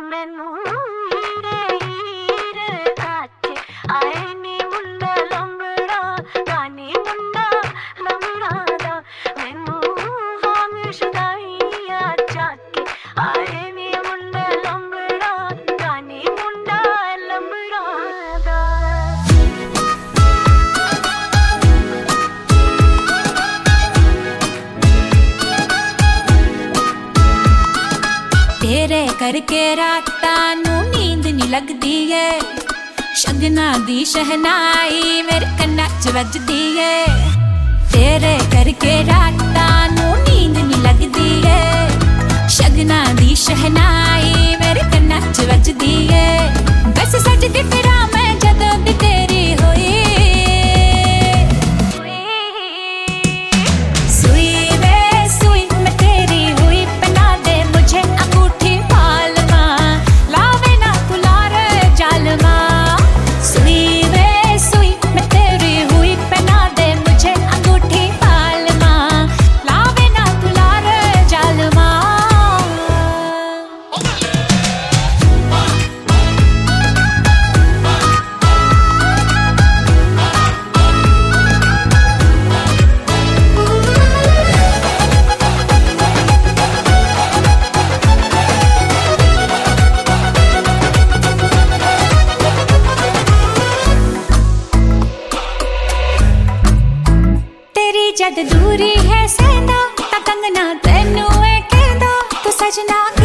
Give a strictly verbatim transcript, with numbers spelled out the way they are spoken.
मैनू हीरे हीरे काचे आए नी मुंडा लंबड़ा गानी मुंडा लंबड़ा दा मैनू खामिश दाइया चाके आए नी मुंडा लंबड़ा गानी मुंडा लंबड़ा दा। तेरे करके रातां नू नींद नी लगदी है, शगना दी शहनाई मेरे कन्ना च वजदी है। तेरे करके रातां नू नींद नी लगदी है, शगना दी शहनाई मेरे कन्ना च वजदी है। बस सजदी फिरां मैं जदों दी तेरी होई, सुई वे सुई मैं तेरी हुई, पहना दे मुझे अंगूठी मालमा, लावे ना तुलारे जालमा। सुई वे सुई मैं तेरी हुई, पहना दे मुझे अंगूठी मालमा, लावे ना तुलारे जालमा। जद दूरी है सेंदा ता कंगना तेनू ए कहंदा तू सजना